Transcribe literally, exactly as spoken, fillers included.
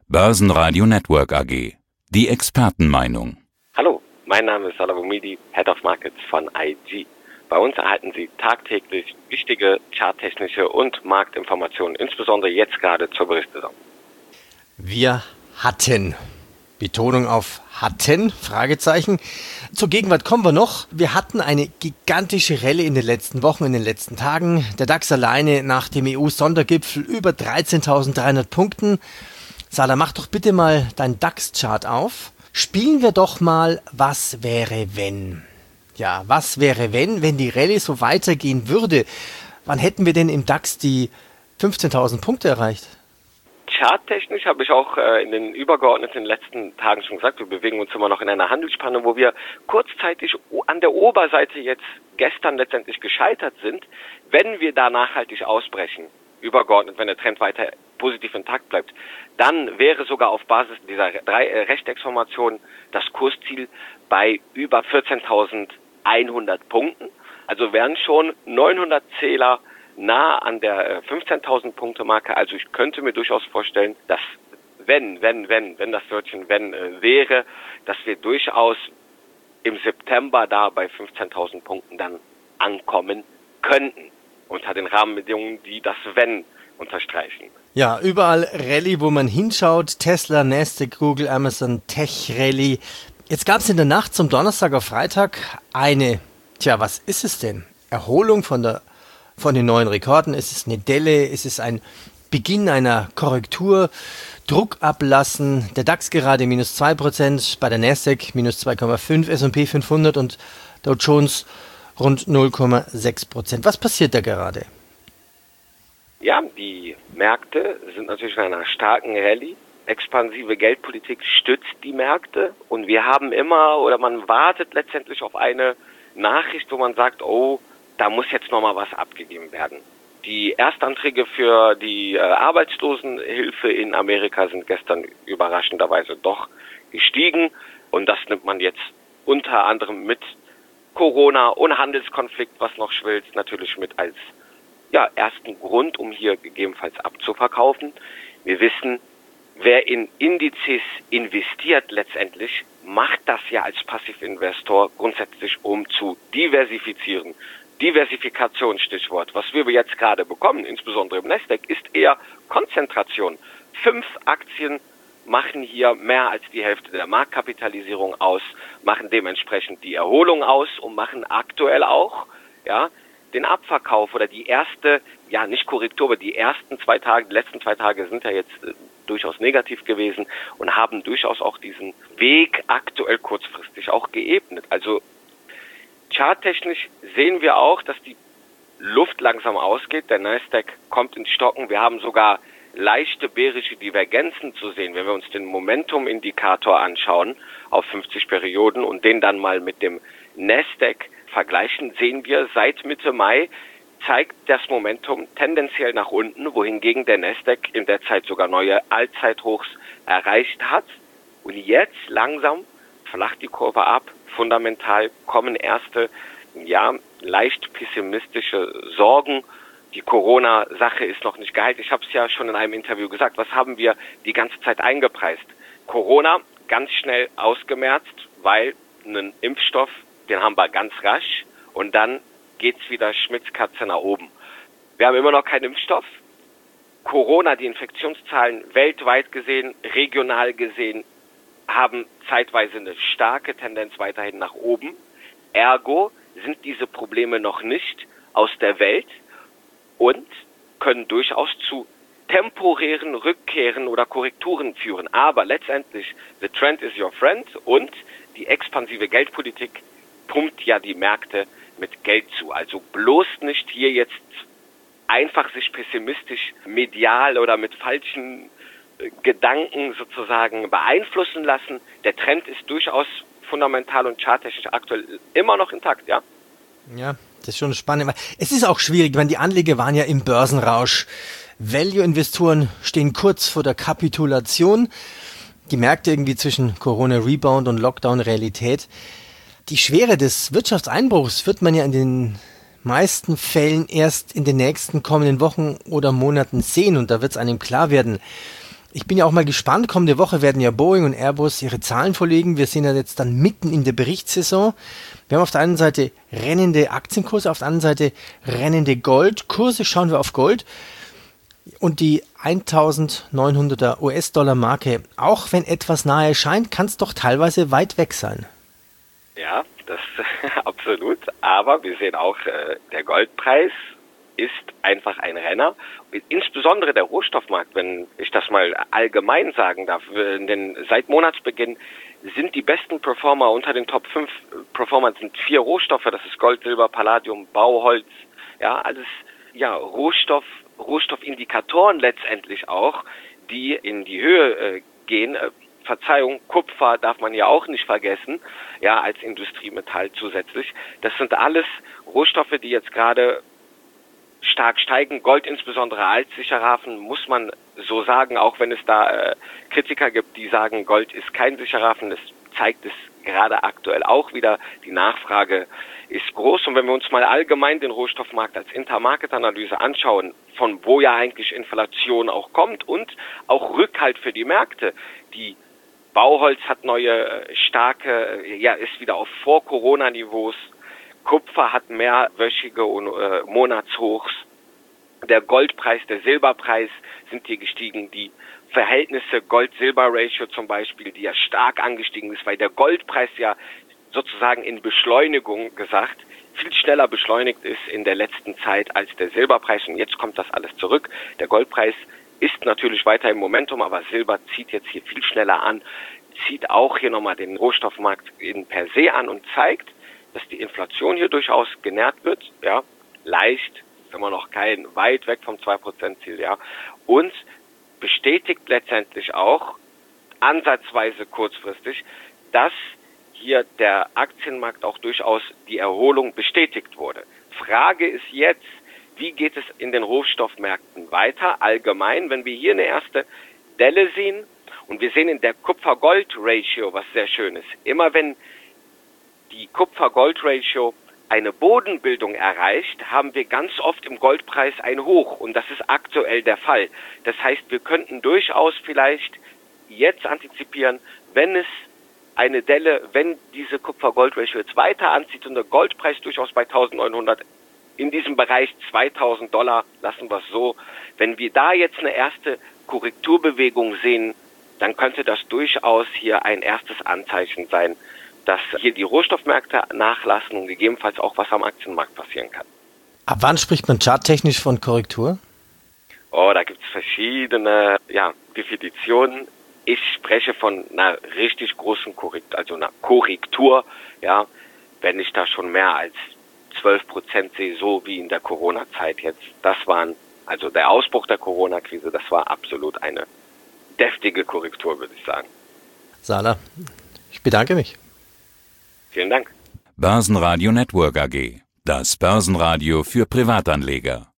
Börsenradio Network A G. Die Expertenmeinung. Hallo, mein Name ist Salah Boumidi, Head of Markets von I G. Bei uns erhalten Sie tagtäglich wichtige charttechnische und Marktinformationen, insbesondere jetzt gerade zur Berichtssaison. Wir hatten, Betonung auf hatten, Fragezeichen. Zur Gegenwart kommen wir noch. Wir hatten eine gigantische Rallye in den letzten Wochen, in den letzten Tagen. Der DAX alleine nach dem E U-Sondergipfel über dreizehntausenddreihundert Punkten. Salah, mach doch bitte mal dein DAX-Chart auf. Spielen wir doch mal, was wäre wenn? Ja, was wäre wenn, wenn die Rallye so weitergehen würde? Wann hätten wir denn im DAX die fünfzehntausend Punkte erreicht? Charttechnisch habe ich auch äh, in den übergeordneten letzten Tagen schon gesagt, wir bewegen uns immer noch in einer Handelsspanne, wo wir kurzzeitig an der Oberseite jetzt gestern letztendlich gescheitert sind. Wenn wir da nachhaltig ausbrechen, übergeordnet, wenn der Trend weiter positiv intakt bleibt, dann wäre sogar auf Basis dieser drei äh, Rechtecksformationen das Kursziel bei über vierzehntausendeinhundert Punkten. Also wären schon neunhundert Zähler nah an der fünfzehntausend Punkte Marke. Also ich könnte mir durchaus vorstellen, dass wenn, wenn, wenn, wenn das Wörtchen wenn äh, wäre, dass wir durchaus im September da bei fünfzehntausend Punkten dann ankommen könnten. Unter den Rahmenbedingungen, die das wenn unterstreichen. Ja, überall Rallye, wo man hinschaut. Tesla, Nasdaq, Google, Amazon, Tech Rallye. Jetzt gab es in der Nacht zum Donnerstag auf Freitag eine, tja, was ist es denn? Erholung von der von den neuen Rekorden. Ist es eine Delle? Ist es ein Beginn einer Korrektur? Druck ablassen. Der DAX gerade minus zwei Prozent, bei der Nasdaq minus zwei Komma fünf, S und P fünfhundert und Dow Jones rund null Komma sechs Prozent. Was passiert da gerade? Ja, die Märkte sind natürlich in einer starken Rallye. Expansive Geldpolitik stützt die Märkte und wir haben immer oder man wartet letztendlich auf eine Nachricht, wo man sagt, oh, da muss jetzt nochmal was abgegeben werden. Die Erstanträge für die äh, Arbeitslosenhilfe in Amerika sind gestern überraschenderweise doch gestiegen und das nimmt man jetzt unter anderem mit Corona und Handelskonflikt, was noch schwillt, natürlich mit als ja, ersten Grund, um hier gegebenenfalls abzuverkaufen. Wir wissen, wer in Indizes investiert letztendlich, macht das ja als Passivinvestor grundsätzlich, um zu diversifizieren. Diversifikation, Stichwort. Was wir jetzt gerade bekommen, insbesondere im Nasdaq, ist eher Konzentration. Fünf Aktien machen hier mehr als die Hälfte der Marktkapitalisierung aus, machen dementsprechend die Erholung aus und machen aktuell auch, ja, den Abverkauf oder die erste, ja nicht Korrektur, aber die ersten zwei Tage, die letzten zwei Tage sind ja jetzt äh, durchaus negativ gewesen und haben durchaus auch diesen Weg aktuell kurzfristig auch geebnet. Also charttechnisch sehen wir auch, dass die Luft langsam ausgeht. Der Nasdaq kommt ins Stocken. Wir haben sogar leichte bärische Divergenzen zu sehen, wenn wir uns den Momentum-Indikator anschauen auf fünfzig Perioden und den dann mal mit dem Nasdaq vergleichen, sehen wir, seit Mitte Mai zeigt das Momentum tendenziell nach unten, wohingegen der Nasdaq in der Zeit sogar neue Allzeithochs erreicht hat. Und jetzt langsam flacht die Kurve ab. Fundamental kommen erste, ja, leicht pessimistische Sorgen. Die Corona-Sache ist noch nicht geheilt. Ich habe es ja schon in einem Interview gesagt. Was haben wir die ganze Zeit eingepreist? Corona ganz schnell ausgemerzt, weil einen Impfstoff, den haben wir ganz rasch und dann geht's wieder Schmitzkatze nach oben. Wir haben immer noch keinen Impfstoff. Corona, die Infektionszahlen weltweit gesehen, regional gesehen, haben zeitweise eine starke Tendenz weiterhin nach oben. Ergo sind diese Probleme noch nicht aus der Welt und können durchaus zu temporären Rückkehren oder Korrekturen führen. Aber letztendlich, the trend is your friend und die expansive Geldpolitik pumpt ja die Märkte mit Geld zu. Also bloß nicht hier jetzt einfach sich pessimistisch medial oder mit falschen Gedanken sozusagen beeinflussen lassen. Der Trend ist durchaus fundamental und charttechnisch aktuell immer noch intakt, ja. Ja, das ist schon spannend. Es ist auch schwierig, weil die Anleger waren ja im Börsenrausch. Value-Investoren stehen kurz vor der Kapitulation. Die Märkte irgendwie zwischen Corona-Rebound und Lockdown-Realität. Die Schwere des Wirtschaftseinbruchs wird man ja in den meisten Fällen erst in den nächsten kommenden Wochen oder Monaten sehen und da wird es einem klar werden. Ich bin ja auch mal gespannt. Kommende Woche werden ja Boeing und Airbus ihre Zahlen vorlegen. Wir sind ja jetzt dann mitten in der Berichtssaison. Wir haben auf der einen Seite rennende Aktienkurse, auf der anderen Seite rennende Goldkurse. Schauen wir auf Gold. Und die eintausendneunhunderter U S-Dollar-Marke, auch wenn etwas nahe scheint, kann es doch teilweise weit weg sein. Ja, das absolut. Aber wir sehen auch, äh, der Goldpreis ist einfach ein Renner. Insbesondere der Rohstoffmarkt, wenn ich das mal allgemein sagen darf. Denn seit Monatsbeginn sind die besten Performer unter den Top fünf Performern sind vier Rohstoffe. Das ist Gold, Silber, Palladium, Bauholz. Ja, alles, ja, Rohstoff, Rohstoffindikatoren letztendlich auch, die in die Höhe äh, gehen. Äh, Verzeihung, Kupfer darf man ja auch nicht vergessen, ja, als Industriemetall zusätzlich. Das sind alles Rohstoffe, die jetzt gerade stark steigen. Gold insbesondere als sicherer Hafen, muss man so sagen, auch wenn es da äh, Kritiker gibt, die sagen, Gold ist kein sicherer Hafen. Das zeigt es gerade aktuell auch wieder. Die Nachfrage ist groß. Und wenn wir uns mal allgemein den Rohstoffmarkt als Intermarket-Analyse anschauen, von wo ja eigentlich Inflation auch kommt und auch Rückhalt für die Märkte, die Bauholz hat neue, starke, ja, ist wieder auf Vor-Corona-Niveaus. Kupfer hat mehrwöchige und äh, Monatshochs. Der Goldpreis, der Silberpreis sind hier gestiegen. Die Verhältnisse Gold-Silber-Ratio zum Beispiel, die ja stark angestiegen ist, weil der Goldpreis ja sozusagen in Beschleunigung gesagt viel schneller beschleunigt ist in der letzten Zeit als der Silberpreis. Und jetzt kommt das alles zurück. Der Goldpreis ist natürlich weiter im Momentum, aber Silber zieht jetzt hier viel schneller an, zieht auch hier nochmal den Rohstoffmarkt in per se an und zeigt, dass die Inflation hier durchaus genährt wird, ja, leicht, immer noch kein, weit weg vom zwei Prozent Ziel, ja, und bestätigt letztendlich auch, ansatzweise kurzfristig, dass hier der Aktienmarkt auch durchaus die Erholung bestätigt wurde. Frage ist jetzt, wie geht es in den Rohstoffmärkten weiter, allgemein, wenn wir hier eine erste Delle sehen und wir sehen in der Kupfer-Gold-Ratio, was sehr schön ist, immer wenn die Kupfer-Gold-Ratio eine Bodenbildung erreicht, haben wir ganz oft im Goldpreis ein Hoch und das ist aktuell der Fall. Das heißt, wir könnten durchaus vielleicht jetzt antizipieren, wenn es eine Delle, wenn diese Kupfer-Gold-Ratio jetzt weiter anzieht und der Goldpreis durchaus bei eintausendneunhundert in diesem Bereich zweitausend Dollar, lassen wir es so. Wenn wir da jetzt eine erste Korrekturbewegung sehen, dann könnte das durchaus hier ein erstes Anzeichen sein, dass hier die Rohstoffmärkte nachlassen und gegebenenfalls auch was am Aktienmarkt passieren kann. Ab wann spricht man charttechnisch von Korrektur? Oh, da gibt es verschiedene ja, Definitionen. Ich spreche von einer richtig großen Korrektur, also einer Korrektur, ja, wenn ich da schon mehr als zwölf Prozent sehe, so wie in der Corona-Zeit jetzt. Das waren, also der Ausbruch der Corona-Krise, das war absolut eine deftige Korrektur, würde ich sagen. Sala, ich bedanke mich. Vielen Dank. Börsenradio Network A G. Das Börsenradio für Privatanleger.